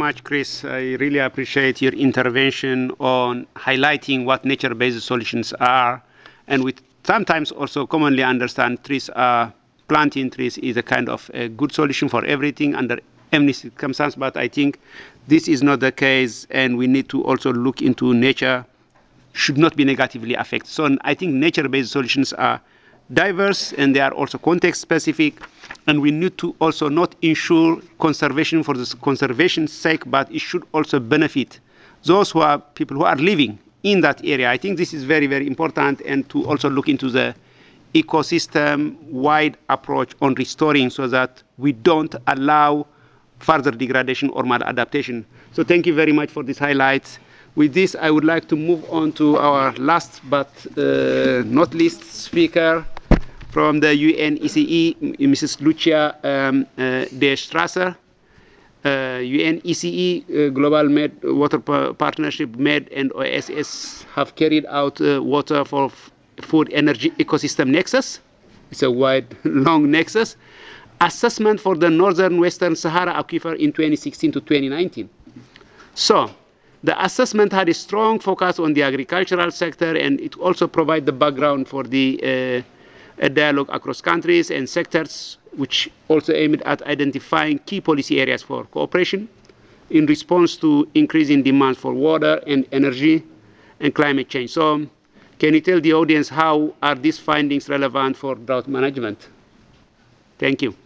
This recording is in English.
much, Chris. I really appreciate your intervention on highlighting what nature-based solutions are. And we sometimes also commonly understand trees are, planting trees is a kind of a good solution for everything under any circumstance. But I think this is not the case, and we need to also look into nature should not be negatively affected. So I think nature-based solutions are diverse and they are also context-specific, and we need to also not ensure conservation for the conservation's sake, but it should also benefit those who are people who are living in that area. I think this is very, very important, and to also look into the ecosystem-wide approach on restoring so that we don't allow further degradation or maladaptation. So thank you very much for this highlight. With this, I would like to move on to our last but not least speaker from the UNECE, Mrs. Lucia de Strasser. UNECE, Global Water Partnership, MED, and OSS have carried out water for food energy ecosystem nexus. It's a wide, long nexus assessment for the northern Western Sahara aquifer in 2016 to 2019. So the assessment had a strong focus on the agricultural sector, and it also provided the background for the a dialogue across countries and sectors, which also aimed at identifying key policy areas for cooperation in response to increasing demand for water and energy and climate change. So can you tell the audience how are these findings relevant for drought management? Thank you.